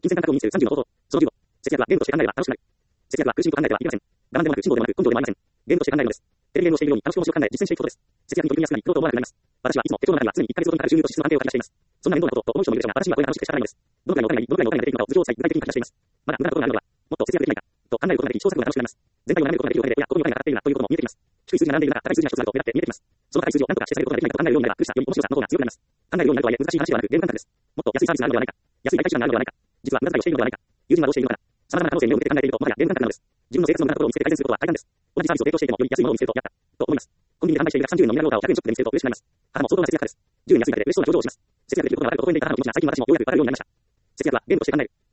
金銭感覚を認する30の方法。その15、節約はゲームとして考えれば楽しくなる。節約は苦しみと考えてはいけません。我慢でもなく、辛抱でもなく、根性でもありません。ゲームとして考えるのです。テレビゲームをしているように楽しく面白く考え、実践していくことです。節約に取り組みやすくなり、と思わなくなります。私はいつも手帳の中には常に1ヶ月ごとにかかる収入と支出の安定を書き出しています。そんな面倒なことと思う人もいるでしょうが、私にはこれが楽しくて仕方ないのです。どのくらいのお金がいい、どのくらいのお金ができるのかを図上を具体的に書き出しています。まだ無駄なことがあるのは、もっと節約できないか、と考えることができ、試行錯誤が楽しくなります。全体を並べることができるお金で、いや、ここにお金がかかっているな、ということも見えてきます。低い数字が並んでいる中、高い数字が一つあると目立って見えてきます。その高い数字を何とかして下げることができないかと考えるようになれば、苦しさより面白さの方が強くなります。考えるようになるとはいえ、難しい話ではなく、ゲーム感覚です。もっと安いサービスがあるのではないか。安い大会手段があるのではないか。実は無駄遣いをしているのではないか。友人はどうしているのかな。様々な可能性に目を向けて考えていると、もはやゲーム感覚なのです。自分の生活の無駄なところを見つけて改善することは大胆です。同じサービスを提供していても、より安いものを見つけると、やった。と思います。コンビニで販売している130円のミネラルウォーターを100円ショップで見つけると嬉しくなります。母も相当な節約家です。10円安いだけで嬉しそうな表情をします。節約できることが分かると、公園でいた母の気持ちが最近私もようやく分かるようになりました。節約はゲームとして考える。